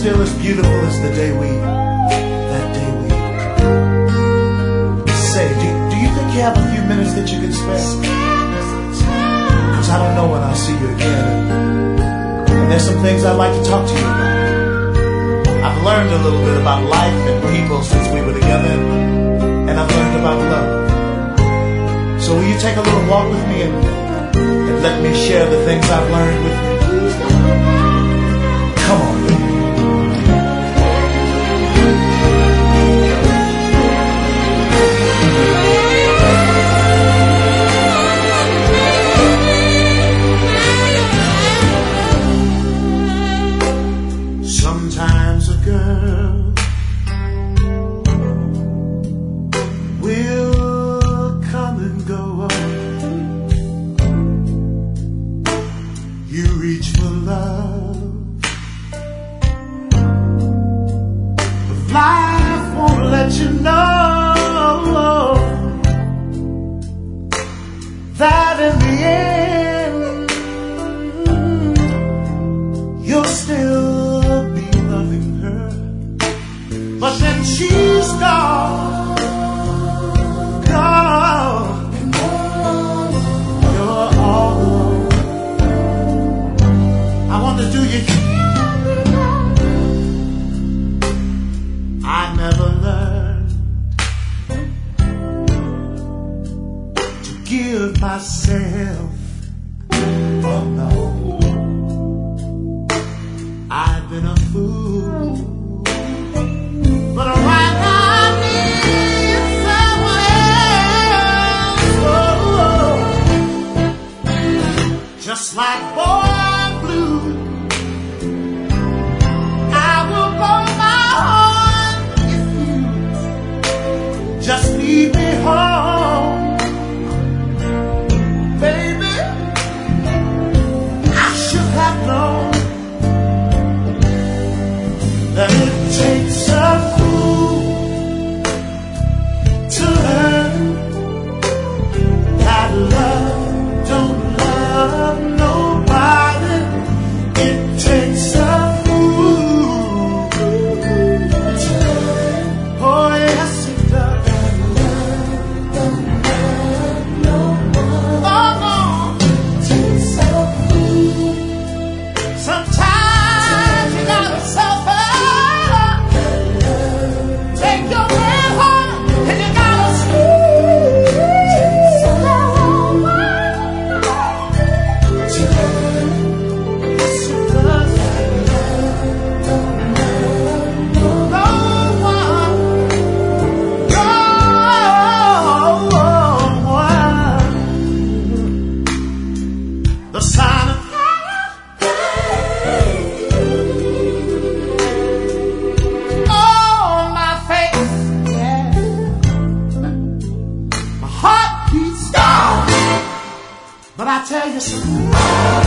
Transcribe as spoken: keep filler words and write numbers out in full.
still as beautiful as the day we, that day we. Say, do, do you think you have a few minutes that you can spare? Because I don't know when I'll see you again. And there's some things I'd like to talk to you about. I've learned a little bit about life and people since we were together, and I've learned about love. So will you take a little walk with me and, and let me share the things I've learned with you? Come on, baby. Sometimes a girl will come and go. You reach for love, but life won't let you know that in the end you'll still be loving her. But then she's gone, gone, you're all alone. I wonder, do you hear me now? I never learned to give myself, oh no. I've been a fool, but right now I need someone else. Oh, just like boy blue, I will go my heart if you just leave me home, baby. I should have known that it takes a fool to learn that love don't love nobody. It takes a fool to learn. Oh yes it does. Love don't love nobody. Oh no. It takes a fool. Sometimes you gotta suffer. Take your man home and you gotta sleep. So long, yes it does. No one, no one. The sign of on my face, yeah. My heart beats down, but I tell you something.